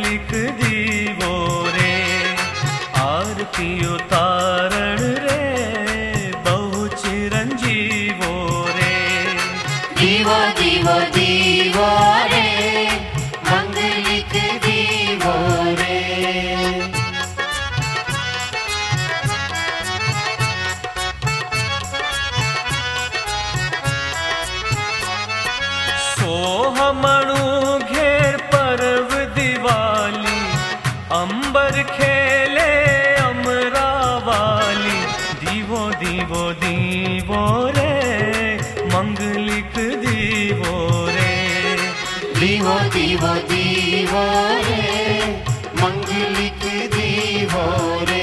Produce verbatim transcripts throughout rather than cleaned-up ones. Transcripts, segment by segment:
मंगलिक दीवो रे, आरती उतारण रे बहु चिरंजीवो रे। दीवो दीवो दीवो रे, मंगलिक दीवो रे। सोहमणु घेर पर्व दिवाली, अंबर खेले अमरावाली। दीवो दीवो दीवो रे, मंगलिक दीवो रे। दीवो दीवो दीवो रे, मंगलिक दीवो रे।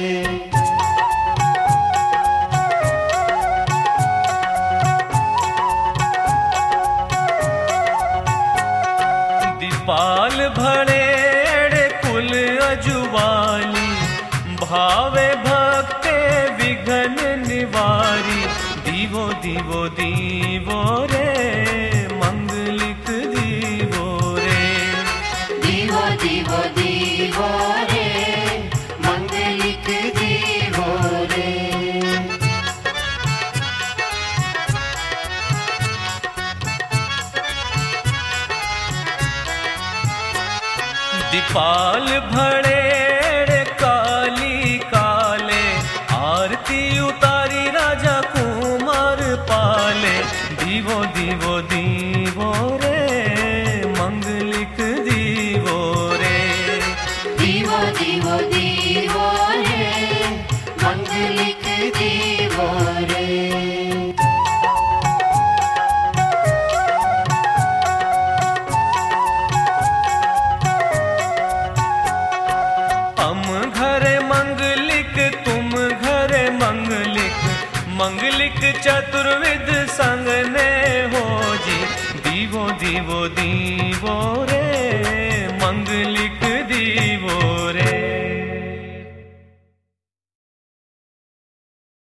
दीपाल भड़ेड़ कुल अजुवाली, भावे भक्ते विघ्न निवारी। दीवो दीवो दीवो रे, मंगलिक दीवो रे। दीवो दीवो दीवो रे, मंगलिक दीवो रे। दीपाल भड़ेड़ काली काले, आरती उतारी राजा कुमार पाले। दीवो दीवो दीवो रे, मंगलिक दीवो रे। दीवो दीवो दीवो रे, मंगलिक दीवो रे। हम घरे मंगलिक तुम घरे मंगलिक, मंगलिक चतुर्विध संग ने हो जी। दीवो दीवो दीवो रे, मंगलिक दीवो रे।